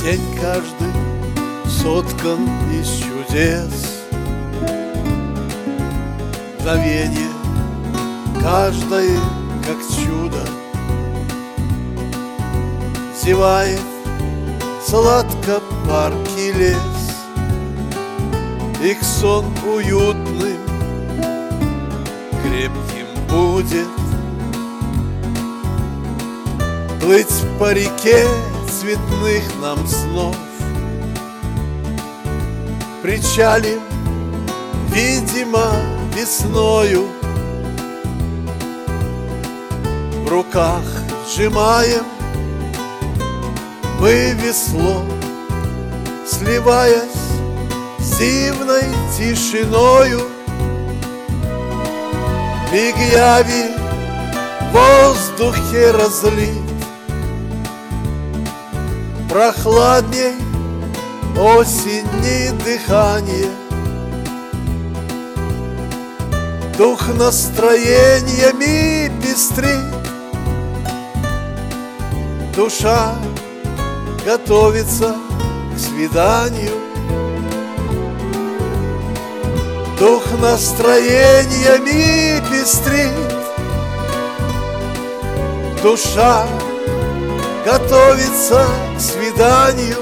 День каждый соткан из чудес, мгновенье каждое как чудо. Зевает сладко парк и лес, их сон уютным, крепким будет. Плыть по реке цветных нам снов, причалим, видимо, весною. В руках сжимаем мы весло, сливаясь с дивной тишиною. Миг яви в воздухе разлит, прохладней осени дыхание. Дух настроениями пестрит, душа готовится к свиданию. Дух настроениями пестрит, душа готовится к свиданию.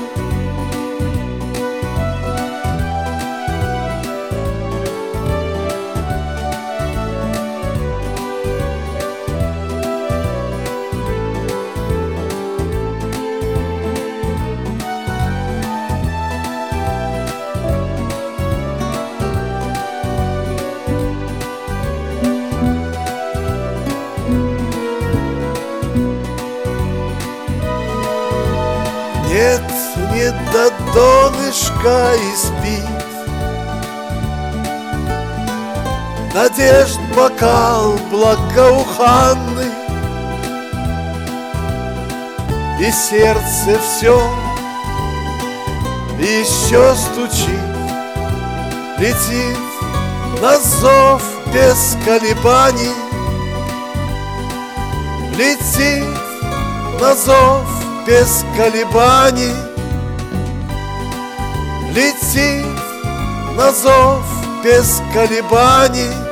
Нет, не до донышка и спит, надежд бокал благоуханный, и сердце все еще стучит, летит на зов без колебаний, летит на зов без колебаний, летит на зов без колебаний.